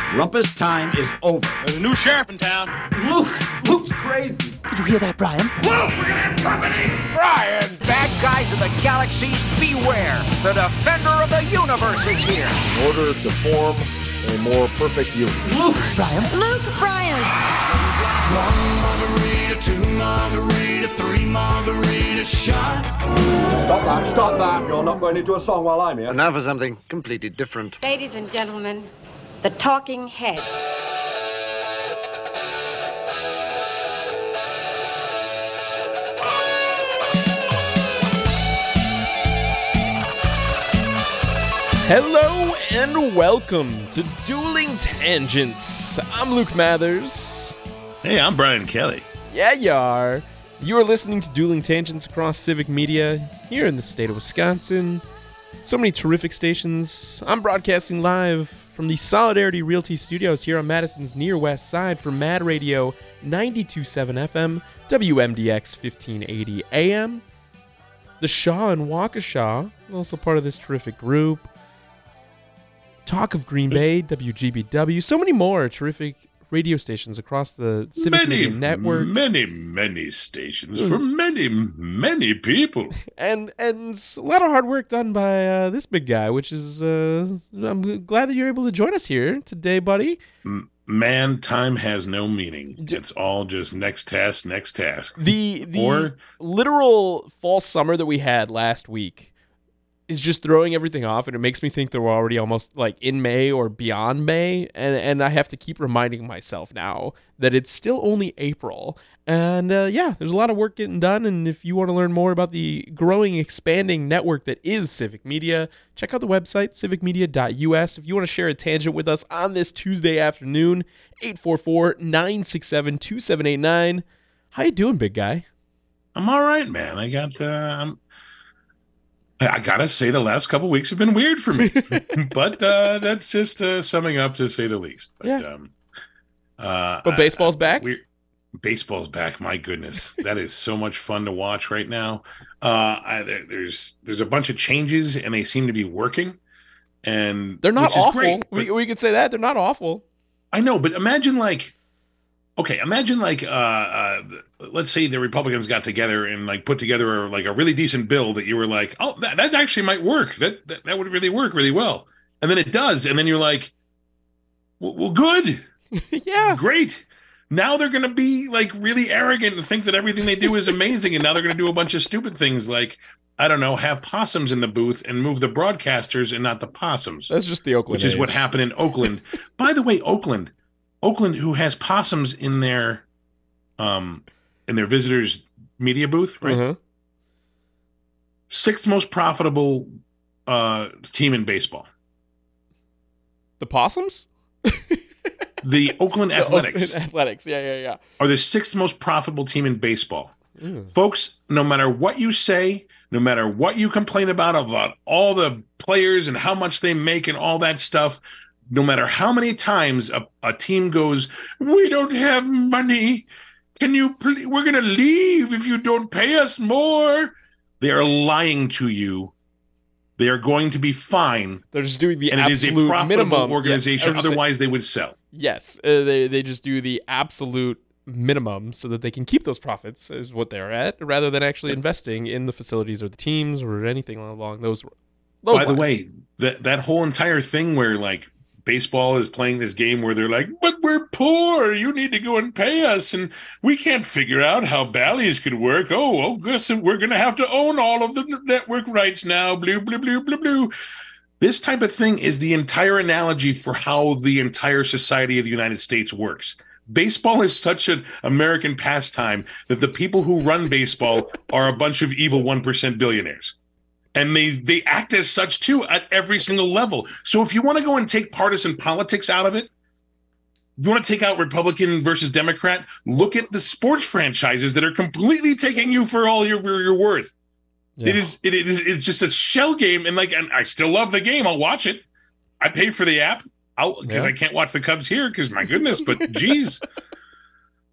Rumpus time is over. There's a new sheriff in town. Luke's crazy. Did you hear that, Brian? Luke, we're gonna have company! Brian! Bad guys of the galaxies, beware! The defender of the universe is here! In order to form a more perfect union. Luke Bryan. Luke Bryan. One margarita, two margarita, three margarita shot. Stop that. You're not going into a song while I'm here. And now for something completely different. Ladies and gentlemen, the Talking Heads. Hello and welcome to Dueling Tangents. I'm Luke Mathers. Hey, I'm Brian Kelly. Yeah, you are. You are listening to Dueling Tangents across Civic Media here in the state of Wisconsin. So many terrific stations. I'm broadcasting live from the Solidarity Realty Studios here on Madison's Near West Side for Mad Radio 92.7 FM, WMDX 1580 AM. The Shaw and Waukesha, also part of this terrific group. Talk of Green Bay, WGBW, so many more terrific radio stations across the Civic Media Network. Many stations for many people. And a lot of hard work done by this big guy, which is, I'm glad that you're able to join us here today, buddy. Man, time has no meaning. It's all just next task. The literal fall summer that we had last week is just throwing everything off, and it makes me think that we're already almost like in May or beyond May, and I have to keep reminding myself now that it's still only April. And there's a lot of work getting done, and if you want to learn more about the growing, expanding network that is Civic Media, check out the website, civicmedia.us. If you want to share a tangent with us on this Tuesday afternoon, 844-967-2789. How you doing, big guy? I'm all right, man. I gotta say, the last couple weeks have been weird for me, but that's just summing up to say the least. But, but baseball's back. Baseball's back. My goodness, that is so much fun to watch right now. There's a bunch of changes, and they seem to be working. And they're not awful. Great, we could say that they're not awful. I know, but imagine let's say the Republicans got together and like put together a really decent bill that you were like, oh, that actually might work. That would really work really well. And then it does. And then you're like, well good. Yeah. Great. Now they're going to be like really arrogant and think that everything they do is amazing. And now they're going to do a bunch of stupid things like, I don't know, have possums in the booth and move the broadcasters and not the possums. That's just the Oakland Which is what happened in Oakland. By the way, Oakland, who has possums in their visitors' media booth, right? Uh-huh. Sixth most profitable team in baseball. The Possums? The Oakland Athletics. Athletics, yeah. Are the sixth most profitable team in baseball. Mm. Folks, no matter what you say, no matter what you complain about all the players and how much they make and all that stuff, no matter how many times a team goes, we don't have money. Can you please? We're going to leave if you don't pay us more. They are lying to you. They are going to be fine. They're just doing the and absolute it is a profitable minimum organization. Otherwise, they would sell. Yes, they just do the absolute minimum so that they can keep those profits is what they're at, rather than actually investing in the facilities or the teams or anything along those lines. The way, that whole entire thing where like baseball is playing this game where they're like, but we're poor. You need to go and pay us. And we can't figure out how Bally's could work. Oh, guess we're going to have to own all of the network rights now. Blue, blue, blue, blue, blue. This type of thing is the entire analogy for how the entire society of the United States works. Baseball is such an American pastime that the people who run baseball are a bunch of evil 1% billionaires. And they act as such, too, at every single level. So if you want to go and take partisan politics out of it, if you want to take out Republican versus Democrat, look at the sports franchises that are completely taking you for all your worth. Yeah. It's just a shell game. And I still love the game. I'll watch it. I pay for the app because I can't watch the Cubs here because, my goodness, but geez.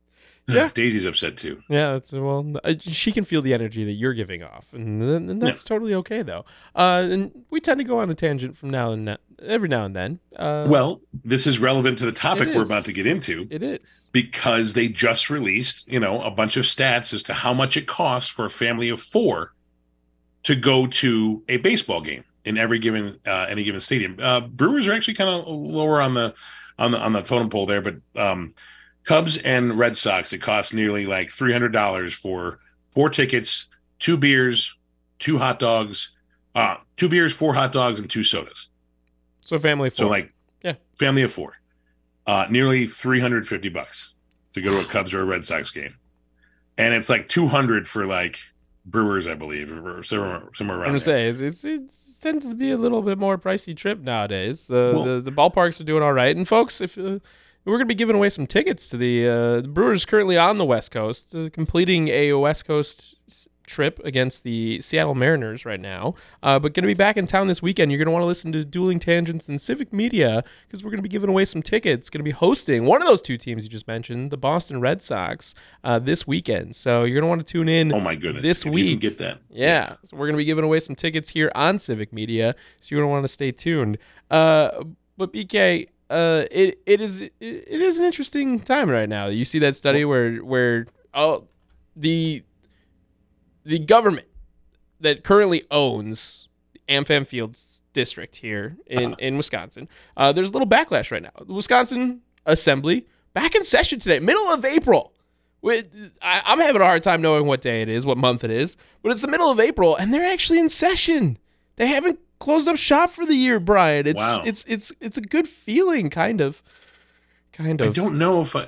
Yeah. Daisy's upset too. Yeah, she can feel the energy that you're giving off, and that's totally okay though. And we tend to go on a tangent from every now and then. Well, this is relevant to the topic we're is. about to get into. It is because they just released, a bunch of stats as to how much it costs for a family of 4 to go to a baseball game in any given stadium. Brewers are actually kind of lower on the totem pole there, but Cubs and Red Sox, it costs nearly like $300 for 4 tickets, 2 beers, 2 hot dogs, 2 beers, 4 hot dogs, and 2 sodas. So family of 4. So family of 4, nearly $350 to go to a Cubs or a Red Sox game, and it's like $200 for like Brewers, I believe, or somewhere around. I'm gonna say it tends to be a little bit more pricey trip nowadays. The ballparks are doing all right, and folks, if we're going to be giving away some tickets to the Brewers currently on the West Coast, completing a West Coast trip against the Seattle Mariners right now, but going to be back in town this weekend. You're going to want to listen to Dueling Tangents and Civic Media because we're going to be giving away some tickets. Going to be hosting one of those 2 teams you just mentioned, the Boston Red Sox, this weekend. So you're going to want to tune in. Oh my goodness! This if week, you can get that. Yeah, so we're going to be giving away some tickets here on Civic Media. So you're going to want to stay tuned. But BK. It is an interesting time right now. You see that study where the government that currently owns AmFam Fields district here in Wisconsin, there's a little backlash right now. The Wisconsin Assembly back in session today, middle of April. I'm having a hard time knowing what day it is, what month it is, but it's the middle of April, and they're actually in session. They haven't closed up shop for the year, Brian. It's a good feeling, kind of. I don't know if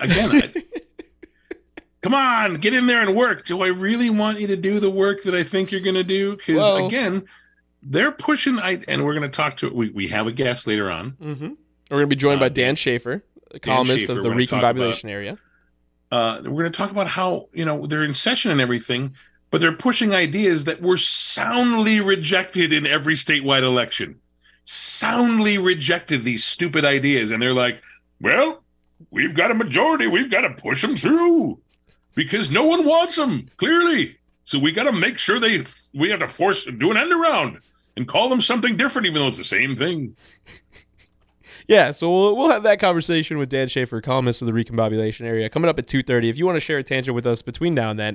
come on, get in there and work. Do I really want you to do the work that I think you're going to do? Because again, they're pushing. And we're going to talk to. We have a guest later on. Mm-hmm. We're going to be joined by Dan Schaefer, a columnist of the Recombobulation area. We're going to talk about how they're in session and everything. But they're pushing ideas that were soundly rejected in every statewide election. Soundly rejected these stupid ideas. And they're like, well, we've got a majority. We've got to push them through because no one wants them, clearly. So we got to make sure we have to do an end around and call them something different, even though it's the same thing. Yeah, so we'll have that conversation with Dan Schaefer, columnist of the Recombobulation area, coming up at 2:30. If you want to share a tangent with us between now and then,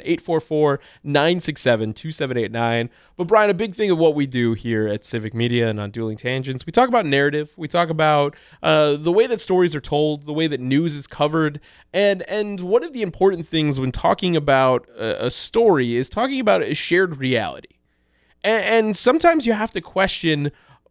844-967-2789. But Brian, a big thing of what we do here at Civic Media and on Dueling Tangents, we talk about narrative. We talk about the way that stories are told, the way that news is covered, and one of the important things when talking about a story is talking about a shared reality. And sometimes you have to question,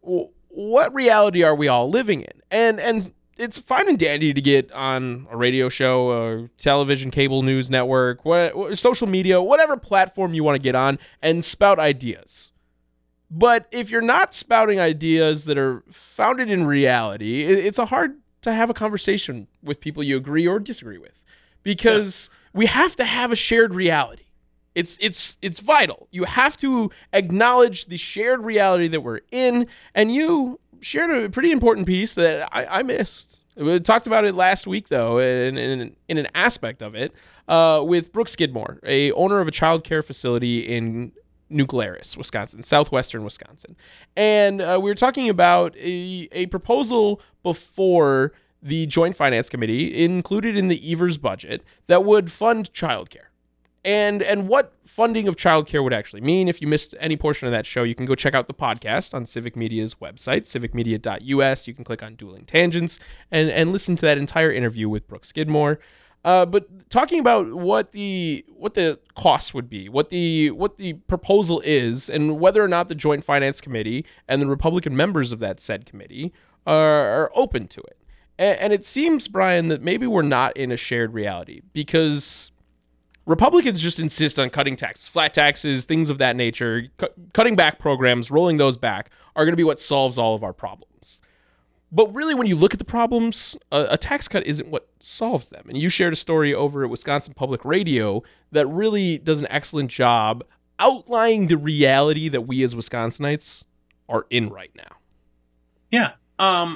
what reality are we all living in? And it's fine and dandy to get on a radio show, a television, cable news network, social media, whatever platform you want to get on and spout ideas. But if you're not spouting ideas that are founded in reality, it's hard to have a conversation with people you agree or disagree with because we have to have a shared reality. It's vital. You have to acknowledge the shared reality that we're in, and you shared a pretty important piece that I missed. We talked about it last week, though, in an aspect of it, with Brooke Skidmore, a owner of a child care facility in New Glarus, Wisconsin, southwestern Wisconsin. And we were talking about a proposal before the Joint Finance Committee included in the Evers budget that would fund childcare. And what funding of childcare would actually mean. If you missed any portion of that show, you can go check out the podcast on Civic Media's website, civicmedia.us. You can click on Dueling Tangents and listen to that entire interview with Brooke Skidmore. But talking about what the costs would be, what the proposal is, and whether or not the Joint Finance Committee and the Republican members of that said committee are open to it. And it seems, Brian, that maybe we're not in a shared reality because Republicans just insist on cutting taxes, flat taxes, things of that nature. Cutting back programs, rolling those back are going to be what solves all of our problems. But really, when you look at the problems, a tax cut isn't what solves them. And you shared a story over at Wisconsin Public Radio that really does an excellent job outlining the reality that we as Wisconsinites are in right now. Yeah.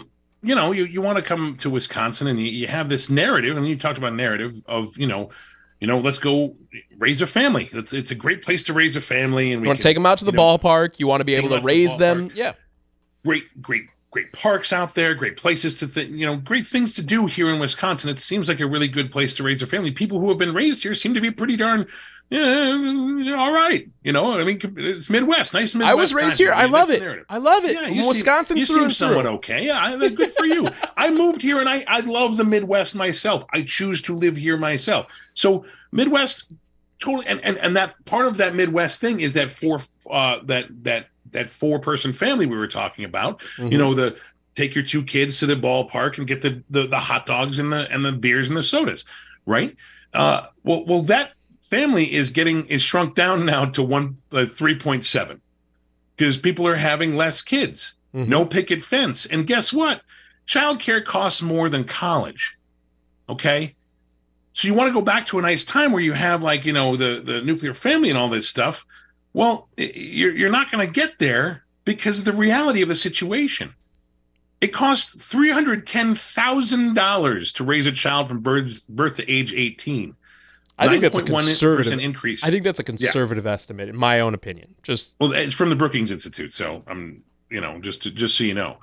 You want to come to Wisconsin and you have this narrative, and you talked about narrative of, let's go raise a family. It's a great place to raise a family. And you want to take them out to the ballpark. You want to be able to raise them. Yeah. Great parks out there, great places to, great things to do here in Wisconsin. It seems like a really good place to raise a family. People who have been raised here seem to be pretty darn, all right. It's Midwest, nice Midwest. I was raised here. I love it. I love it. Yeah, Wisconsin. You seem somewhat okay. Yeah, good for you. I moved here and I love the Midwest myself. I choose to live here myself. So Midwest, totally, and that part of that Midwest thing is that that 4-person family we were talking about. Mm-hmm. Take your 2 kids to the ballpark and get the hot dogs and the beers and the sodas, right? Well, that family is shrunk down now to 3.7 because people are having less kids. Mm-hmm. No picket fence, and guess what? Childcare costs more than college. Okay, so you want to go back to a nice time where you have the nuclear family and all this stuff. Well, you're not going to get there because of the reality of the situation. It costs $310,000 to raise a child from birth to age 18. I think that's a conservative increase. I think that's a conservative estimate, in my own opinion. Well, it's from the Brookings Institute, so I'm just so you know,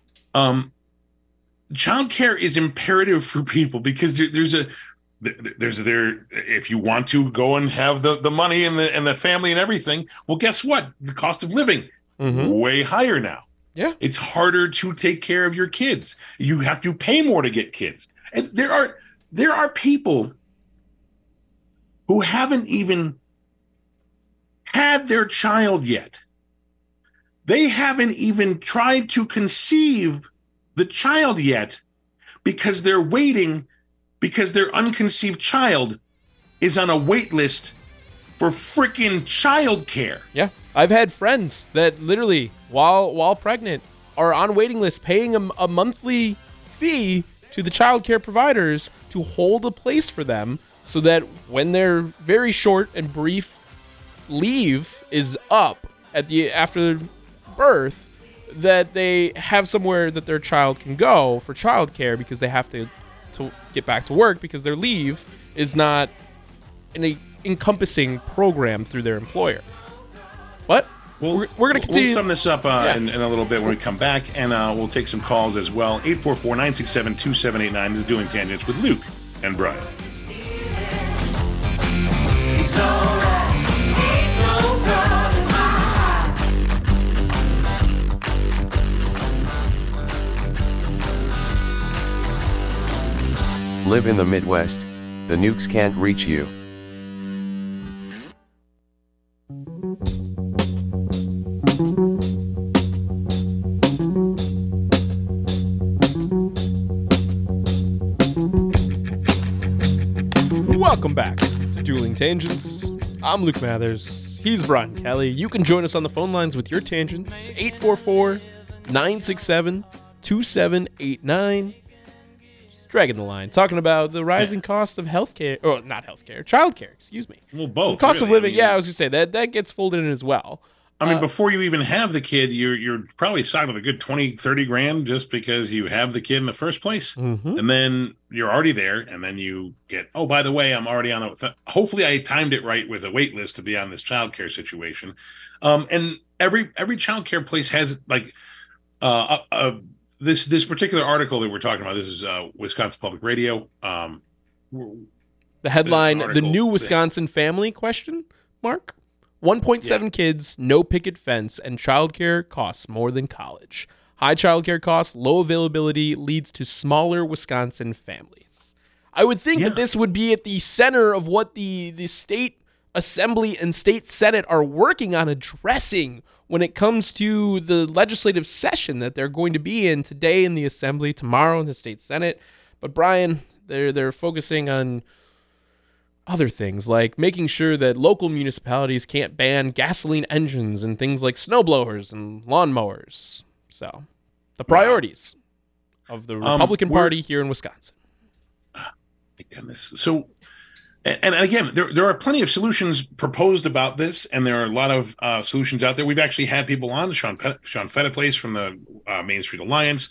childcare is imperative for people because there's if you want to go and have the money and the family and everything, well, guess what? The cost of living way higher now. Yeah, it's harder to take care of your kids. You have to pay more to get kids, and there are people who haven't even had their child yet. They haven't even tried to conceive the child yet because they're waiting. Because their unconceived child is on a wait list for freaking childcare. Yeah, I've had friends that literally, while pregnant, are on waiting lists, paying a monthly fee to the childcare providers to hold a place for them, so that when their very short and brief leave is up after birth, that they have somewhere that their child can go for childcare because they have to get back to work because their leave is not an encompassing program through their employer. What? We're going to continue. We'll sum this up in a little bit when we come back, and we'll take some calls as well. 844-967-2789. This is Dueling Tangents with Luke and Brian. Live in the Midwest, the nukes can't reach you. Welcome back to Dueling Tangents. I'm Luke Mathers. He's Brian Kelly. You can join us on the phone lines with your tangents. 844-967-2789. Dragging the line, talking about the rising cost of healthcare, or not healthcare, childcare, excuse me. Well, both. Cost of living, I was going to say, that gets folded in as well. I mean, before you even have the kid, you're probably signing a good 20, 30 grand just because you have the kid in the first place. Mm-hmm. And then you're already there. And then you get, oh, by the way, I'm already on hopefully I timed it right with a wait list to be on this childcare situation. And every childcare place has this particular article that we're talking about. This is Wisconsin Public Radio. The headline, the new Wisconsin family question mark. 1.7 kids, no picket fence, and childcare costs more than college. High childcare costs, low availability leads to smaller Wisconsin families. I would think that this would be at the center of what the state assembly and state senate are working on addressing when it comes to the legislative session that they're going to be in today in the assembly, tomorrow in the state senate. But Brian, they're focusing on other things like making sure that local municipalities can't ban gasoline engines and things like snowblowers and lawnmowers. So the priorities of the Republican Party here in Wisconsin. My goodness. So, and again, there are plenty of solutions proposed about this, and there are a lot of solutions out there. We've actually had people on, Sean Fettiplace from the Main Street Alliance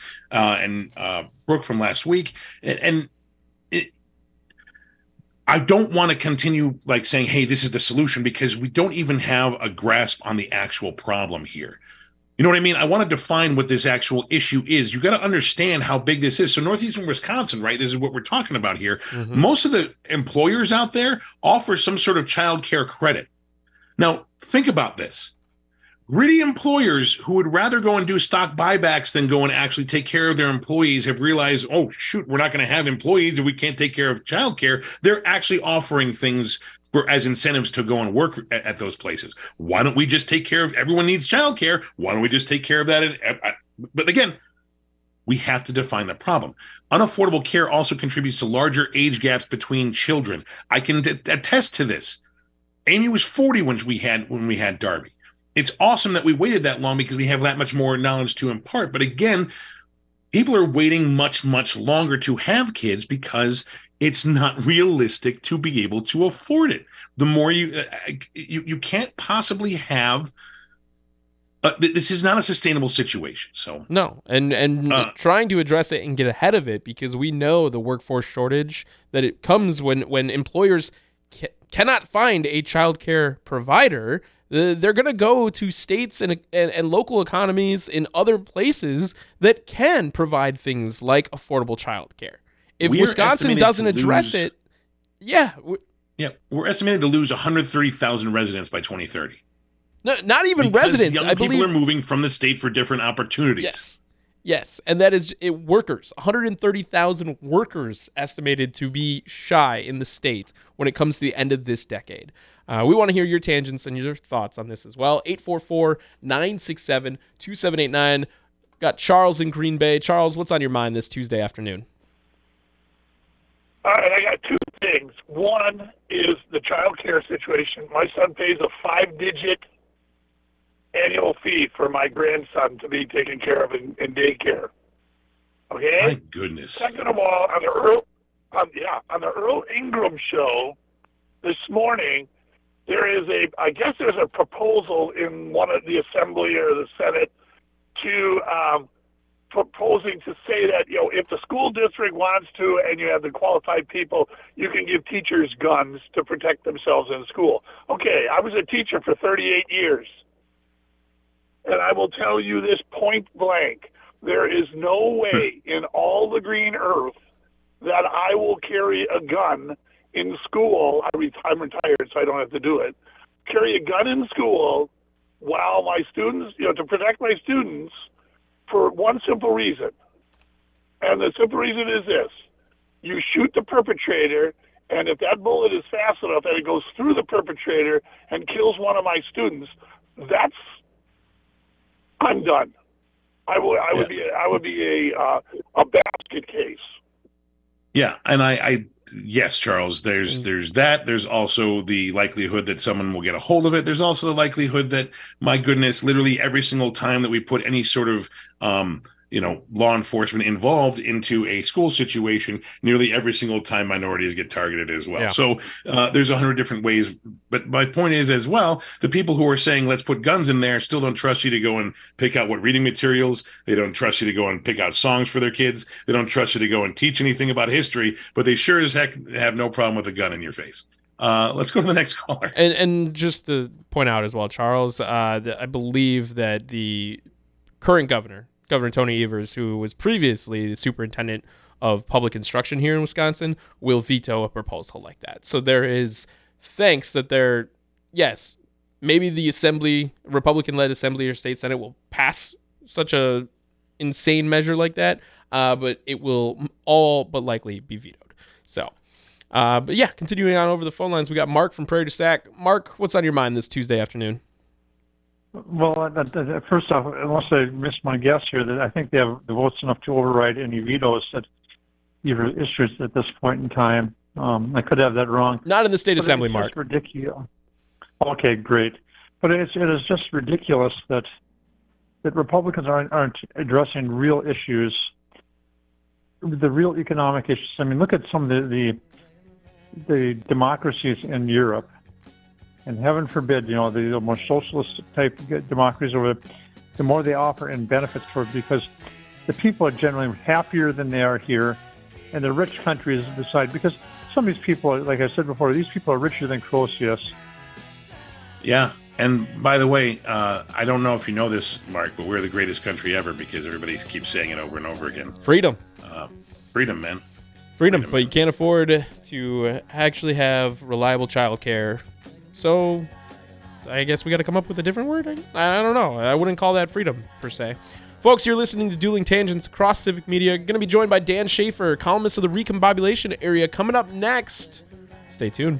I don't want to continue like saying, hey, this is the solution, because we don't even have a grasp on the actual problem here. You know what I mean? I want to define what this actual issue is. You got to understand how big this is. So Northeastern Wisconsin, right? This is what we're talking about here. Mm-hmm. Most of the employers out there offer some sort of child care credit. Now, think about this. Greedy employers who would rather go and do stock buybacks than go and actually take care of their employees have realized, oh, shoot, we're not going to have employees if we can't take care of childcare. They're actually offering things as incentives to go and work at those places. Why don't we just take care of, everyone needs childcare. Why don't we just take care of that? But again, we have to define the problem. Unaffordable care also contributes to larger age gaps between children. I can attest to this. Amy was 40 when we had Darby. It's awesome that we waited that long because we have that much more knowledge to impart. But again, people are waiting much, much longer to have kids because it's not realistic to be able to afford it. The more you can't possibly have. This is not a sustainable situation. So no, and trying to address it and get ahead of it, because we know the workforce shortage that it comes when employers cannot find a childcare provider. They're going to go to states and local economies in other places that can provide things like affordable childcare. If Wisconsin doesn't address it, we're estimated to lose 130,000 residents by 2030. No, not even because residents. Young people are moving from the state for different opportunities. Yes, and that is workers. 130,000 workers estimated to be shy in the state when it comes to the end of this decade. We want to hear your tangents and your thoughts on this as well. 844-967-2789. Got Charles in Green Bay. Charles, what's on your mind this Tuesday afternoon? All right, I got two things. One is the child care situation. My son pays a 5-digit annual fee for my grandson to be taken care of in daycare. Okay? My goodness. Second of all, on the Earl Ingram show this morning, there's a proposal in one of the Assembly or the Senate to proposing to say that, if the school district wants to and you have the qualified people, you can give teachers guns to protect themselves in school. Okay, I was a teacher for 38 years. And I will tell you this point blank. There is no way in all the green earth that I will carry a gun in school. I'm retired, so I don't have to do it. Carry a gun in school while my students, to protect my students for one simple reason. And the simple reason is this. You shoot the perpetrator, and if that bullet is fast enough and it goes through the perpetrator and kills one of my students, I'm done. I would be a basket case. Yeah, and yes, Charles, there's that. There's also the likelihood that someone will get a hold of it. There's also the likelihood that, my goodness, literally every single time that we put any sort of law enforcement involved into a school situation, nearly every single time minorities get targeted as well. Yeah. So there's 100 different ways. But my point is as well, the people who are saying, let's put guns in there, still don't trust you to go and pick out what reading materials. They don't trust you to go and pick out songs for their kids. They don't trust you to go and teach anything about history, but they sure as heck have no problem with a gun in your face. Let's go to the next caller. And just to point out as well, Charles, I believe that the current Governor Tony Evers, who was previously the superintendent of public instruction here in Wisconsin, will veto a proposal like that. So there is thanks that maybe the Republican-led Assembly or State Senate will pass such a insane measure like that, but it will all but likely be vetoed. So, continuing on over the phone lines, we got Mark from Prairie du Sac. Mark, what's on your mind this Tuesday afternoon? Well, first off, unless I missed my guess here, that I think they have the votes enough to override any vetoes that either issues at this point in time. I could have that wrong. Not in the state assembly, Mark. It's ridiculous. Okay, great. But it is just ridiculous that Republicans aren't addressing real issues, the real economic issues. I mean, look at some of the democracies in Europe. And heaven forbid, the more socialist type democracies over there, the more they offer in benefits for it, because the people are generally happier than they are here, and the rich countries decide. Because some of these people, like I said before, these people are richer than Croesus. Yeah. And by the way, I don't know if you know this, Mark, but we're the greatest country ever because everybody keeps saying it over and over again. Freedom. Freedom, man. Freedom, but you can't afford to actually have reliable childcare. So I guess we got to come up with a different word. I don't know. I wouldn't call that freedom, per se. Folks, you're listening to Dueling Tangents across Civic Media. Going to be joined by Dan Schaefer, columnist of the Recombobulation Area, coming up next. Stay tuned.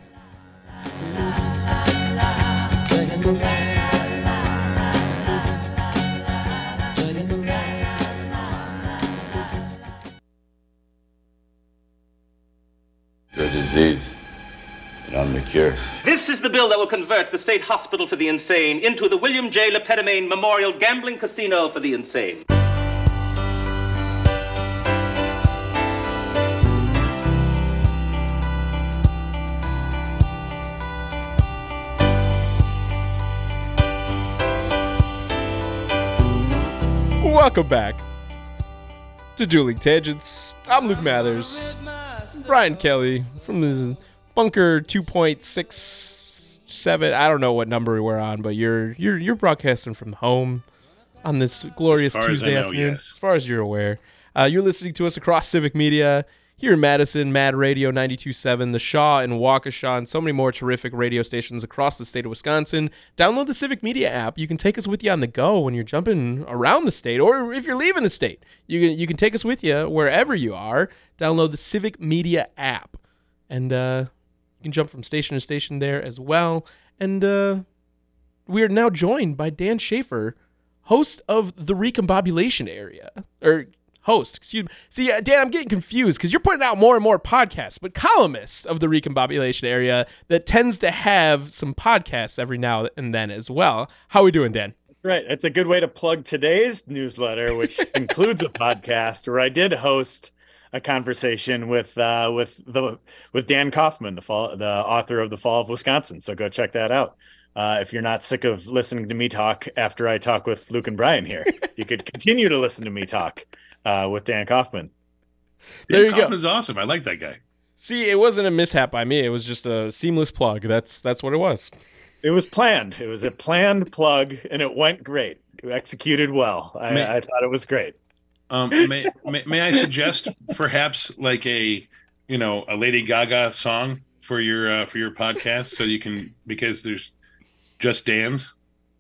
The disease, and I'm the cure. This is the bill that will convert the State Hospital for the Insane into the William J. Lepedimane Memorial Gambling Casino for the Insane. Welcome back to Dueling Tangents. I'm Luke Mathers. Brian Kelly from the Bunker 2.67. I don't know what number we're on, but you're broadcasting from home on this glorious Tuesday afternoon. Yes. As far as you're aware, you're listening to us across Civic Media here in Madison, Mad Radio 92.7, the Shaw and Waukesha, and so many more terrific radio stations across the state of Wisconsin. Download the Civic Media app. You can take us with you on the go when you're jumping around the state, or if you're leaving the state, you can take us with you wherever you are. Download the Civic Media app, and you can jump from station to station there as well. And we are now joined by Dan Schaefer, host of the Recombobulation Area, or host, excuse me. See, Dan, I'm getting confused because you're putting out more and more podcasts, but columnist of the Recombobulation Area that tends to have some podcasts every now and then as well. How are we doing, Dan? Right. It's a good way to plug today's newsletter, which includes a podcast where I did host a conversation with Dan Kaufman, the author of The Fall of Wisconsin. So go check that out. If you're not sick of listening to me talk after I talk with Luke and Brian here, you could continue to listen to me talk with Dan Kaufman. There you Kaufman go. Is awesome. I like that guy. See, it wasn't a mishap by me. It was just a seamless plug. That's what it was. It was planned. It was a planned plug, and it went great. It executed well. I thought it was great. May I suggest perhaps like a Lady Gaga song for your podcast, so you can, because there's Just Dance.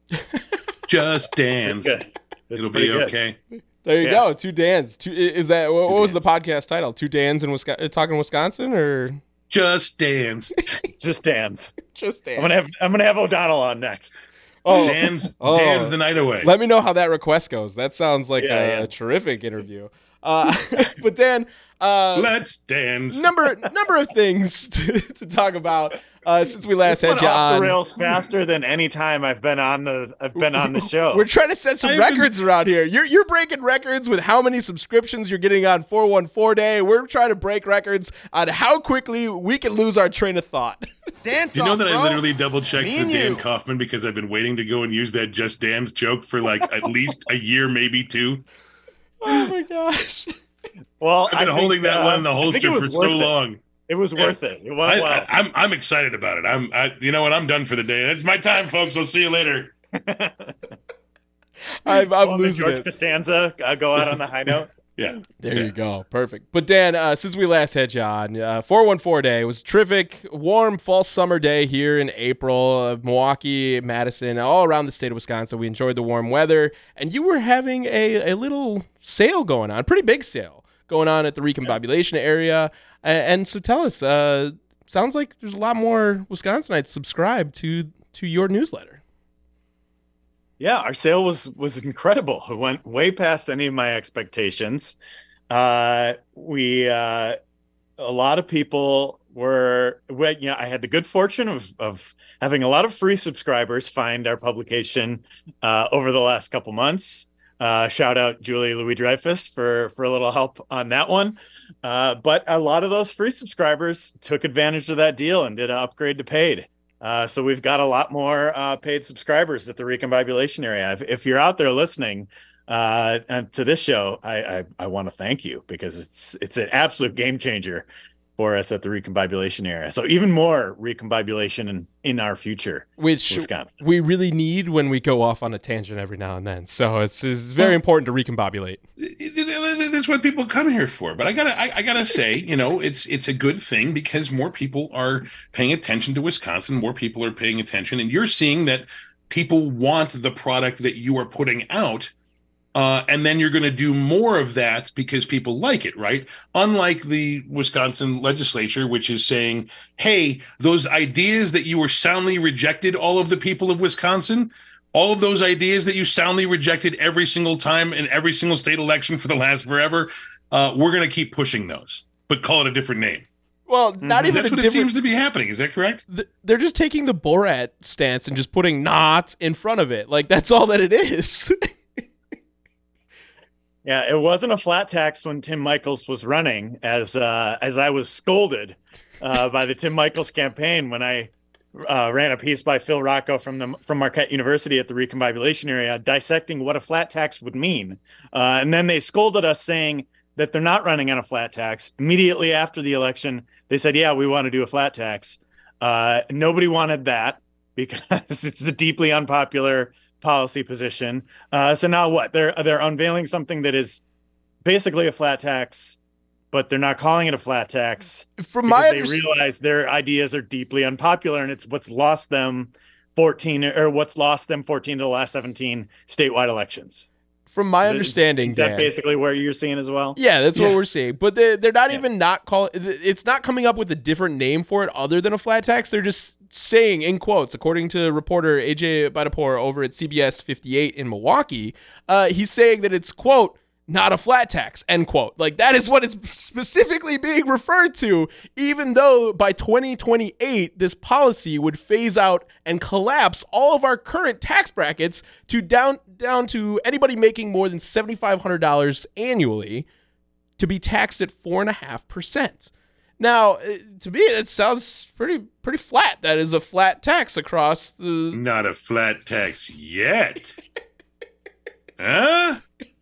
Just Dance. It'll be okay. There you go. Two Dans. Is that what was the podcast title? Two Dans in Wisconsin, talking Wisconsin, or Just Dance? Just Dance. Just Dance. I'm gonna have O'Donnell on next. Oh, Dan's the night away. Let me know how that request goes. That sounds like a terrific interview. But Dan, let's dance. Number of things to talk about since we last had you off on. The rails faster than any time I've been on the show. We're trying to set some records around here. You're breaking records with how many subscriptions you're getting on 414 Day. We're trying to break records on how quickly we can lose our train of thought. Dance. You know that I literally double checked with Dan Kaufman because I've been waiting to go and use that Just Dance joke for like at least a year, maybe two. Oh my gosh. Well, I've been holding that one in the holster for so long. It was worth it. It went well. I'm excited about it. You know what? I'm done for the day. It's my time, folks. I'll see you later. I'm losing George it. Costanza go out on the high note. Yeah. There you go. Perfect. But Dan, since we last had you on, 414 Day was a terrific, warm fall summer day here in April. Milwaukee, Madison, all around the state of Wisconsin. We enjoyed the warm weather, and you were having a little sale going on, pretty big sale going on at the Recombobulation Area. And so tell us, sounds like there's a lot more Wisconsinites subscribed to your newsletter. Yeah, our sale was incredible. It went way past any of my expectations. A lot of people I had the good fortune of having a lot of free subscribers find our publication over the last couple months. Shout out Julie Louis-Dreyfus for a little help on that one. But a lot of those free subscribers took advantage of that deal and did an upgrade to paid. So we've got a lot more paid subscribers at the Recombobulation Area. If you're out there listening to this show, I want to thank you because it's an absolute game changer for us at the recombobulation era. So even more recombobulation in our future, which Wisconsin. We really need when we go off on a tangent every now and then. So it's very important to recombobulate. That's what people come here for. But I gotta say, it's a good thing because more people are paying attention to Wisconsin. More people are paying attention, and you're seeing that people want the product that you are putting out. And then you're going to do more of that because people like it, right? Unlike the Wisconsin legislature, which is saying, hey, those ideas that you were soundly rejected, all of the people of Wisconsin, all of those ideas that you soundly rejected every single time in every single state election for the last forever, we're going to keep pushing those, but call it a different name. Well, not even that's what it seems to be happening. Is that correct? They're just taking the Borat stance and just putting "not" in front of it. Like, that's all that it is. Yeah, it wasn't a flat tax when Tim Michels was running, as I was scolded by the Tim Michels campaign when I ran a piece by Phil Rocco from Marquette University at the recombobulation area dissecting what a flat tax would mean. And then they scolded us saying that they're not running on a flat tax. Immediately after the election, they said, yeah, we want to do a flat tax. Nobody wanted that because it's a deeply unpopular policy position. So now what? They're unveiling something that is basically a flat tax, but they're not calling it a flat tax. They realize their ideas are deeply unpopular, and it's what's lost them 14 of the last 17 statewide elections. From my understanding, is that Dan, basically where you're seeing as well? Yeah, that's what we're seeing. But they're not even not calling. It's not coming up with a different name for it other than a flat tax. They're just saying, in quotes, according to reporter AJ Badapor over at CBS 58 in Milwaukee, he's saying that it's, quote, not a flat tax, end quote. Like, that is what it's specifically being referred to, even though by 2028, this policy would phase out and collapse all of our current tax brackets to down to anybody making more than $7,500 annually to be taxed at 4.5%. Now, to me, it sounds pretty flat. That is a flat tax across the... Not a flat tax yet. Huh?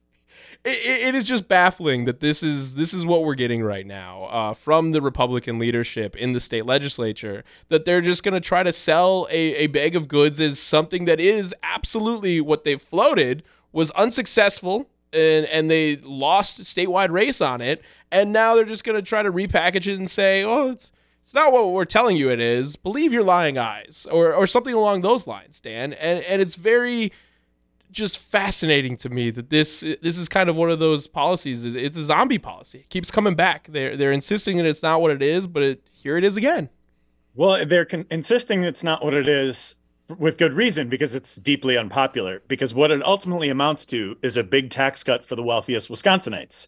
It is just baffling that this is what we're getting right now from the Republican leadership in the state legislature, that they're just going to try to sell a bag of goods as something that is absolutely what they floated was unsuccessful, and they lost a statewide race on it, and now they're just going to try to repackage it and say, oh, it's not what we're telling you it is. Believe your lying eyes, or something along those lines, Dan. And it's very just fascinating to me that this is kind of one of those policies. It's a zombie policy. It keeps coming back. They're insisting that it's not what it is, but here it is again. Well, they're insisting it's not what it is with good reason, because it's deeply unpopular. Because what it ultimately amounts to is a big tax cut for the wealthiest Wisconsinites.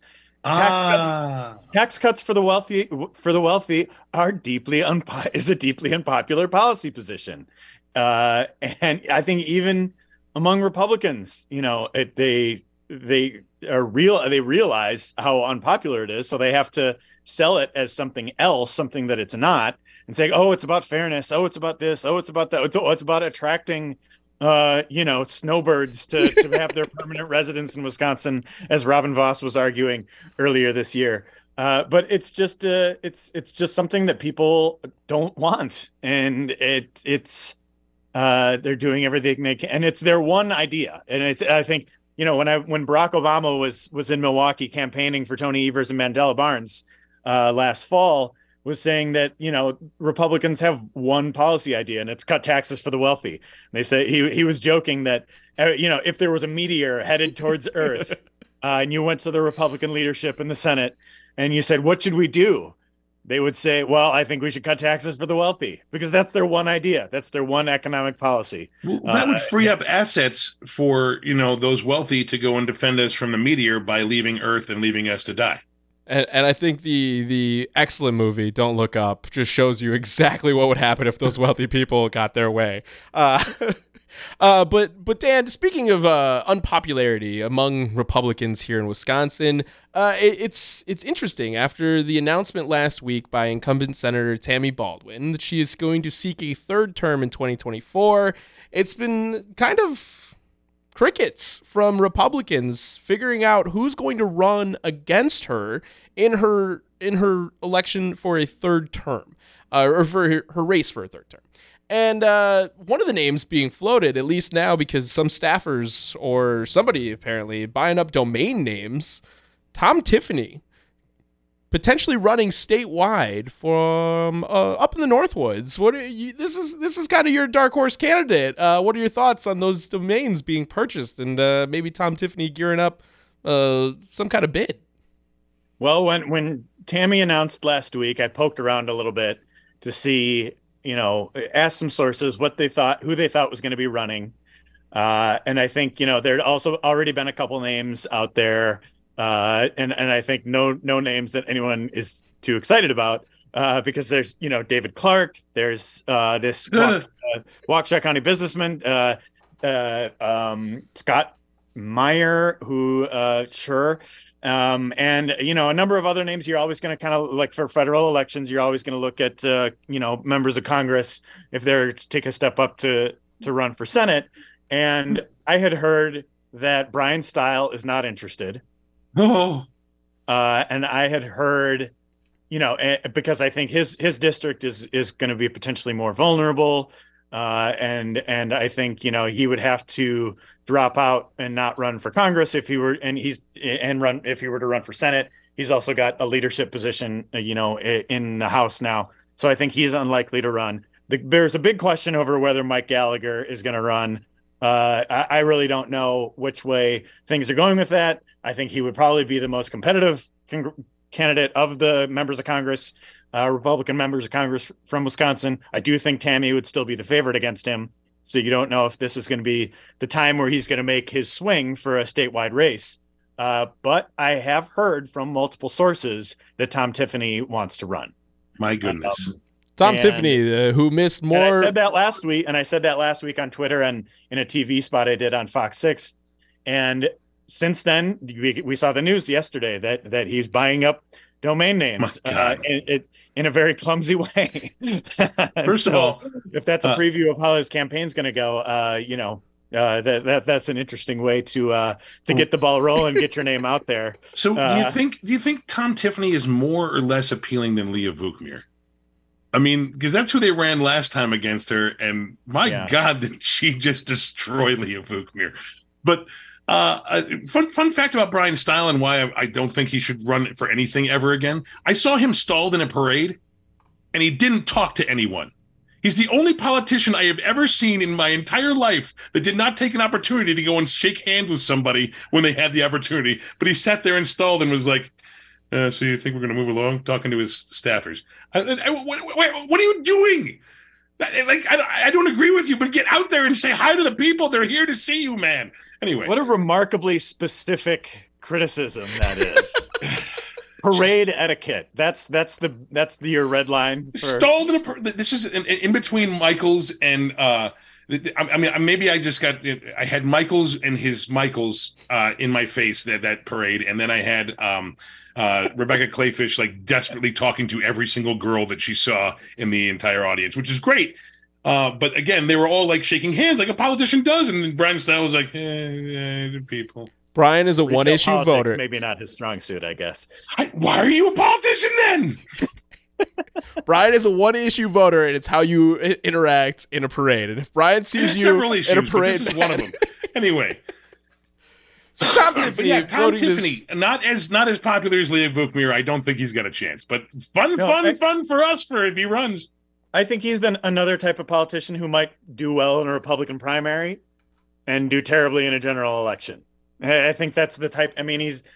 Tax cuts for the wealthy are a deeply unpopular policy position, and I think even among Republicans, they realize how unpopular it is, so they have to sell it as something else, something that it's not, and say, oh, it's about fairness, oh, it's about this, oh, it's about that, oh, it's about attracting snowbirds to have their permanent residence in Wisconsin, as Robin Voss was arguing earlier this year. But it's just something that people don't want, and they're doing everything they can, and it's their one idea. And I think when Barack Obama was in Milwaukee campaigning for Tony Evers and Mandela Barnes last fall, was saying that, Republicans have one policy idea, and it's cut taxes for the wealthy. And they say he was joking that, if there was a meteor headed towards Earth and you went to the Republican leadership in the Senate and you said, what should we do? They would say, well, I think we should cut taxes for the wealthy, because that's their one idea. That's their one economic policy. Well, that would free up assets for, those wealthy to go and defend us from the meteor by leaving Earth and leaving us to die. And I think the excellent movie Don't Look Up just shows you exactly what would happen if those wealthy people got their way. But Dan, speaking of unpopularity among Republicans here in Wisconsin, it's interesting. After the announcement last week by incumbent Senator Tammy Baldwin that she is going to seek a third term in 2024, it's been kind of crickets from Republicans figuring out who's going to run against her in her in her election for a third term, or for her race for a third term. And one of the names being floated, at least now, because some staffers or somebody apparently buying up domain names, Tom Tiffany potentially running statewide from up in the Northwoods. This is kind of your dark horse candidate. What are your thoughts on those domains being purchased and maybe Tom Tiffany gearing up some kind of bid? Well, when Tammy announced last week, I poked around a little bit to see, asked some sources who they thought was going to be running. And I think, there'd also already been a couple names out there. And I think no names that anyone is too excited about, because there's, David Clark, there's this Waukesha County businessman, Scott Meyer, who, sure. And, a number of other names. You're always going to kind of, like, for federal elections, you're always going to look at, members of Congress if they're to take a step up to run for Senate. And I had heard that Brian Stile is not interested. Oh, and I had heard, because I think his district is going to be potentially more vulnerable. And I think, he would have to drop out and not run for Congress if he were to run for Senate. He's also got a leadership position, in the House now. So I think he's unlikely to run. There's a big question over whether Mike Gallagher is going to run. I really don't know which way things are going with that. I think he would probably be the most competitive candidate of the members of Congress, Republican members of Congress from Wisconsin. I do think Tammy would still be the favorite against him. So you don't know if this is going to be the time where he's going to make his swing for a statewide race. But I have heard from multiple sources that Tom Tiffany wants to run. My goodness. Tom Tiffany, who missed more. And I said that last week on Twitter and in a TV spot I did on Fox 6. And since then, we saw the news yesterday that he's buying up domain names in a very clumsy way. First of all, if that's a preview of how his campaign's going to go, that's an interesting way to get the ball rolling, get your name out there. So do you think Tom Tiffany is more or less appealing than Leah Vukmir? I mean, because that's who they ran last time against her, and God, did she just destroy Leah Vukmir? But fun fact about Brian Stile and why I don't think he should run for anything ever again. I saw him stalled in a parade, and he didn't talk to anyone. He's the only politician I have ever seen in my entire life that did not take an opportunity to go and shake hands with somebody when they had the opportunity. But he sat there and stalled and was like, so you think we're going to move along? Talking to his staffers. What are you doing? I don't agree with you, but get out there and say hi to the people. They're here to see you, man. Anyway. What a remarkably specific criticism that is. Parade etiquette. That's your red line. Stalled in this is in between Michaels and I mean, maybe I had Michaels and his Michaels in my face that parade, and then I had Rebecca Clayfish desperately talking to every single girl that she saw in the entire audience, which is great. But again, they were all shaking hands like a politician does, and then Brian Stile was like, people. Brian is a one-issue voter. Maybe not his strong suit, I guess. Why are you a politician then? Brian is a one-issue voter, and it's how you interact in a parade. And if Brian sees you in a parade, this is one of them. Anyway, so Tom Tiffany, Tom Tiffany, not as popular as Leah Vukmir. I don't think he's got a chance. But fun for us if he runs. I think he's another type of politician who might do well in a Republican primary and do terribly in a general election. I think that's the type. I mean, he's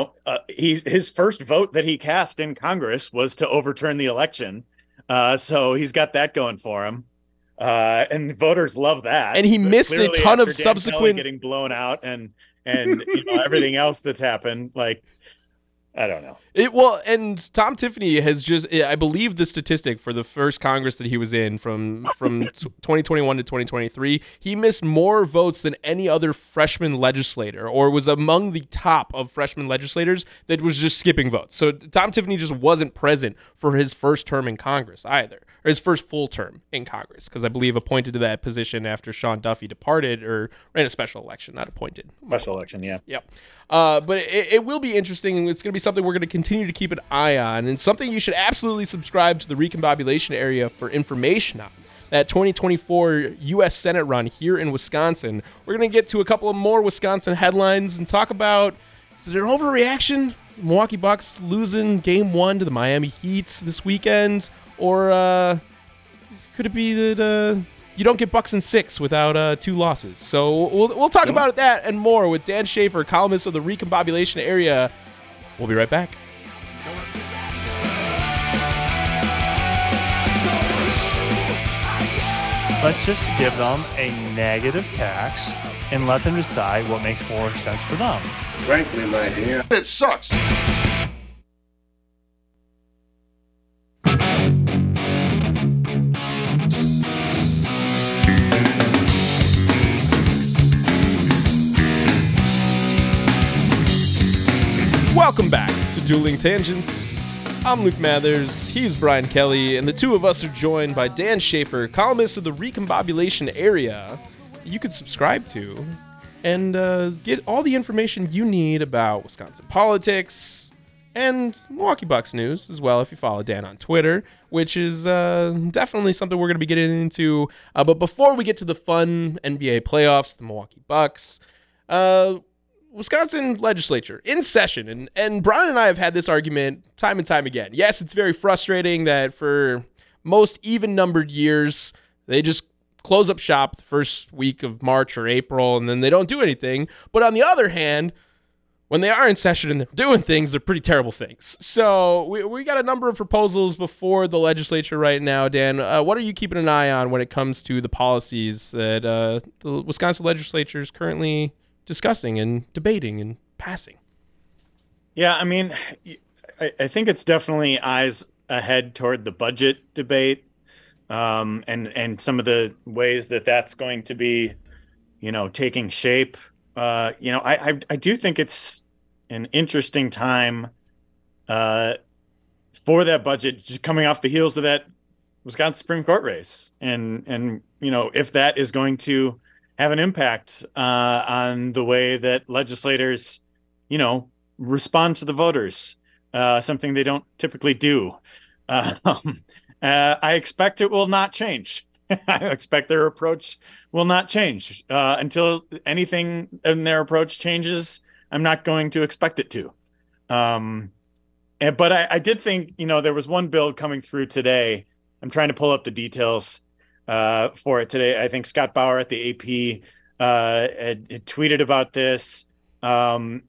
his first vote that he cast in Congress was to overturn the election. So he's got that going for him. And voters love that. And he missed a ton of subsequent getting blown out and everything else that's happened. I don't know. And Tom Tiffany has I believe the statistic for the first Congress that he was in from 2021 to 2023, he missed more votes than any other freshman legislator, or was among the top of freshman legislators that was just skipping votes. So Tom Tiffany just wasn't present for his first term in Congress either, or his first full term in Congress, because I believe appointed to that position after Sean Duffy departed, or ran a special election, not appointed. Special election, yeah. Yep. But it will be interesting. It's going to be something we're going to continue continue to keep an eye on, and something you should absolutely subscribe to the Recombobulation Area for information on. That 2024 U.S. Senate run here in Wisconsin. We're going to get to a couple of more Wisconsin headlines and talk about, is it an overreaction? Milwaukee Bucks losing Game 1 to the Miami Heat this weekend? Or could it be that you don't get Bucks in 6 without 2 losses? So we'll talk about that and more with Dan Schaefer, columnist of the Recombobulation Area. We'll be right back. Let's just give them a negative tax and let them decide what makes more sense for them. Frankly, my dear, it sucks. Welcome back to Dueling Tangents. I'm Luke Mathers, he's Brian Kelly, and the two of us are joined by Dan Schaefer, columnist of the Recombobulation Area. You can subscribe to and get all the information you need about Wisconsin politics and Milwaukee Bucks news as well if you follow Dan on Twitter, which is definitely something we're going to be getting into. But before we get to the fun NBA playoffs, the Milwaukee Bucks, Wisconsin legislature in session, and Brian and I have had this argument time and time again. Yes, it's very frustrating that for most even-numbered years, they just close up shop the first week of March or April, and then they don't do anything. But on the other hand, when they are in session and they're doing things, they're pretty terrible things. So we got a number of proposals before the legislature right now. Dan, what are you keeping an eye on when it comes to the policies that the Wisconsin legislature is currently discussing and debating and passing? Yeah, I mean, I think it's definitely eyes ahead toward the budget debate, and some of the ways that that's going to be, taking shape. I do think it's an interesting time for that budget, just coming off the heels of that Wisconsin Supreme Court race, and if that is going to have an impact on the way that legislators, respond to the voters, something they don't typically do. I expect it will not change. I expect their approach will not change until anything in their approach changes. I'm not going to expect it to. But I did think, there was one bill coming through today. I'm trying to pull up the details for it today. I think Scott Bauer at the AP had tweeted about this. And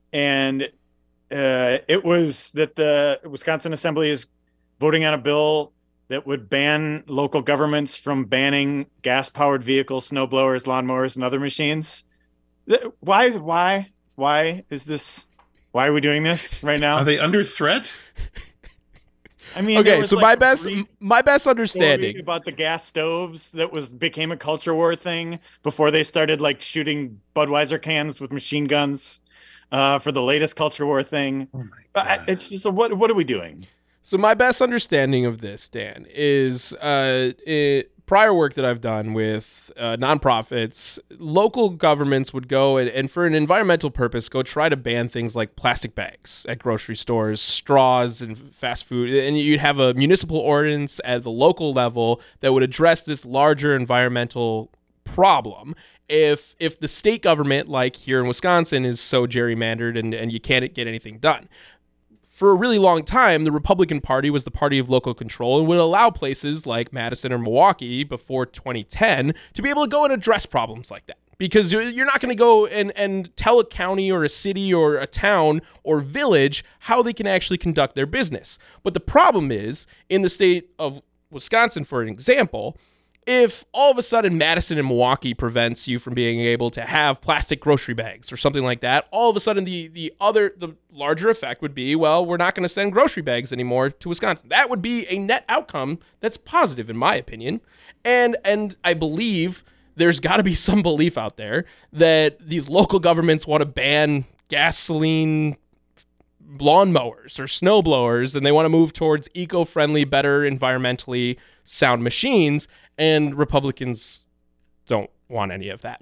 it was that the Wisconsin Assembly is voting on a bill that would ban local governments from banning gas-powered vehicles, snow blowers, lawnmowers, and other machines. Why is this? Why are we doing this right now? Are they under threat? I mean, okay, so my best understanding about the gas stoves that became a culture war thing before they started shooting Budweiser cans with machine guns for the latest culture war thing. Oh my God. It's just what are we doing? So my best understanding of this, Dan, is prior work that I've done with nonprofits, local governments would go and for an environmental purpose, go try to ban things like plastic bags at grocery stores, straws and fast food. And you'd have a municipal ordinance at the local level that would address this larger environmental problem. If the state government, like here in Wisconsin, is so gerrymandered and you can't get anything done. For a really long time, the Republican Party was the party of local control and would allow places like Madison or Milwaukee before 2010 to be able to go and address problems like that. Because you're not going to go and tell a county or a city or a town or village how they can actually conduct their business. But the problem is, in the state of Wisconsin, for an example, if all of a sudden Madison and Milwaukee prevents you from being able to have plastic grocery bags or something like that, all of a sudden the larger effect would be, well, we're not going to send grocery bags anymore to Wisconsin. That would be a net outcome that's positive, in my opinion. And I believe there's got to be some belief out there that these local governments want to ban gasoline lawnmowers or snow blowers, and they want to move towards eco-friendly, better environmentally sound machines. And Republicans don't want any of that.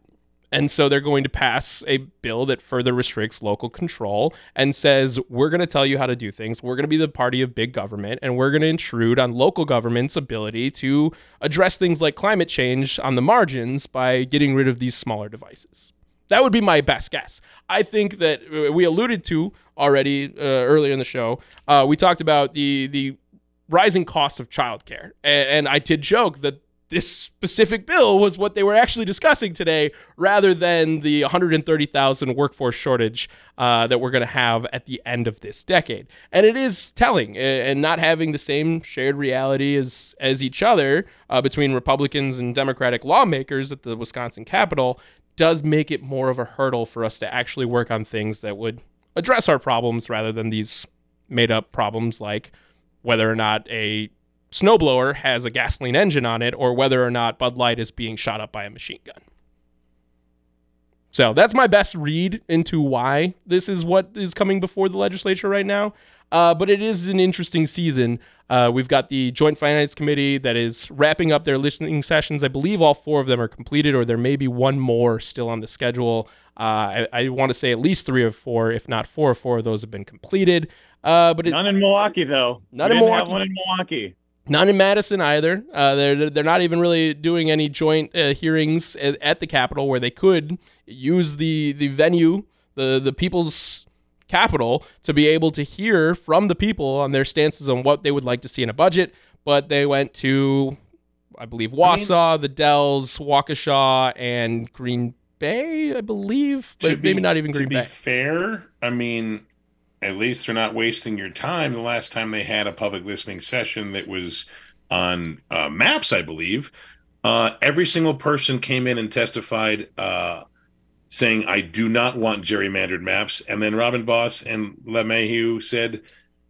And so they're going to pass a bill that further restricts local control and says, we're going to tell you how to do things. We're going to be the party of big government, and we're going to intrude on local government's ability to address things like climate change on the margins by getting rid of these smaller devices. That would be my best guess. I think that we alluded to already earlier in the show. We talked about the rising costs of childcare. And I did joke that this specific bill was what they were actually discussing today, rather than the 130,000 workforce shortage that we're going to have at the end of this decade. And it is telling, and not having the same shared reality as each other between Republicans and Democratic lawmakers at the Wisconsin Capitol does make it more of a hurdle for us to actually work on things that would address our problems rather than these made-up problems like whether or not a snowblower has a gasoline engine on it, or whether or not Bud Light is being shot up by a machine gun. So that's my best read into why this is what is coming before the legislature right now. But it is an interesting season. We've got the Joint Finance Committee that is wrapping up their listening sessions. I believe all 4 of them are completed, or there may be one more still on the schedule. I want to say at least 3 or 4, if not 4 or 4 of those have been completed. But none in Milwaukee, though. None in Milwaukee. Have one in Milwaukee. None in Madison either. They're not even really doing any joint hearings at the Capitol where they could use the venue, the people's Capitol, to be able to hear from the people on their stances on what they would like to see in a budget. But they went to, I believe, Wausau, the Dells, Waukesha, and Green Bay, I believe, but maybe not even Green Bay. To be fair, I mean, at least they're not wasting your time. The last time they had a public listening session that was on maps, I believe, every single person came in and testified saying, I do not want gerrymandered maps. And then Robin Voss and LeMahieu said,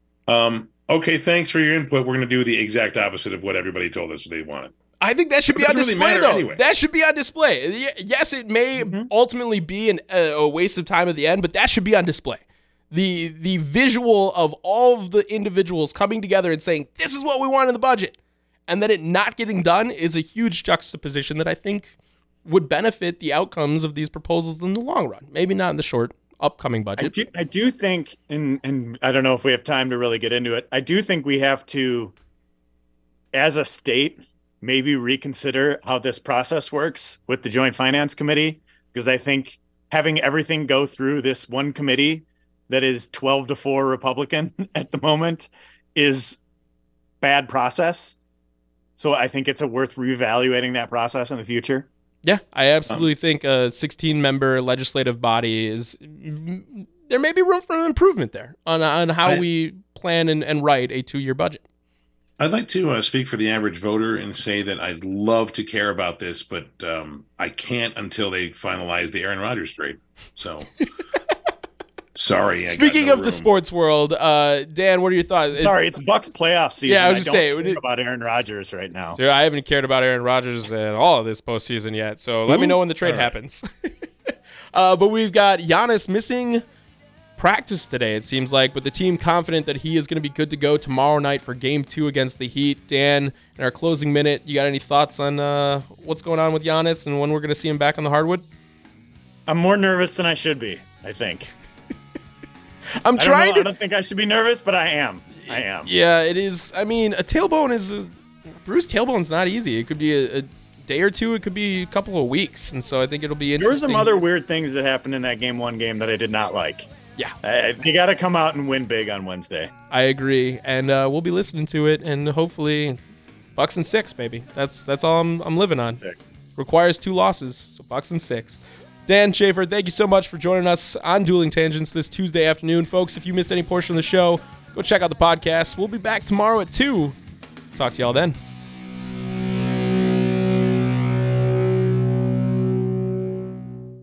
okay, thanks for your input. We're going to do the exact opposite of what everybody told us they wanted. I think that should be on display, though. Anyway. That should be on display. Yes, it may ultimately be a waste of time at the end, but that should be on display. The visual of all of the individuals coming together and saying, this is what we want in the budget, and then it not getting done is a huge juxtaposition that I think would benefit the outcomes of these proposals in the long run. Maybe not in the short upcoming budget. I do think, and I don't know if we have time to really get into it, I do think we have to, as a state, maybe reconsider how this process works with the Joint Finance Committee, because I think having everything go through this one committee that is 12-4 Republican at the moment is bad process. So I think it's worth reevaluating that process in the future. Yeah, I absolutely think a 16-member legislative body there may be room for improvement there on how we plan and write a 2-year budget. I'd like to speak for the average voter and say that I'd love to care about this, but I can't until they finalize the Aaron Rodgers trade. So... Sorry. Speaking of the sports world, Dan, what are your thoughts? Sorry, it's Bucs playoff season. Yeah, I was just saying. I don't care about Aaron Rodgers right now. Dude, I haven't cared about Aaron Rodgers at all this postseason yet, so let me know when the trade happens. But we've got Giannis missing practice today, it seems like, but the team confident that he is going to be good to go tomorrow night for Game 2 against the Heat. Dan, in our closing minute, you got any thoughts on what's going on with Giannis and when we're going to see him back on the hardwood? I'm more nervous than I should be, I think. I don't think I should be nervous, but I am. Yeah, it is. I mean, a tailbone bruised tailbone's not easy. It could be a day or two. It could be a couple of weeks. And so I think it'll be interesting. There were some other weird things that happened in that Game 1 game that I did not like. Yeah. You got to come out and win big on Wednesday. I agree. And we'll be listening to it. And hopefully Bucks and 6, baby. That's all I'm living on. 6. Requires 2 losses. So Bucks and 6. Dan Schaefer, thank you so much for joining us on Dueling Tangents this Tuesday afternoon. Folks, if you missed any portion of the show, go check out the podcast. We'll be back tomorrow at 2. Talk to y'all then.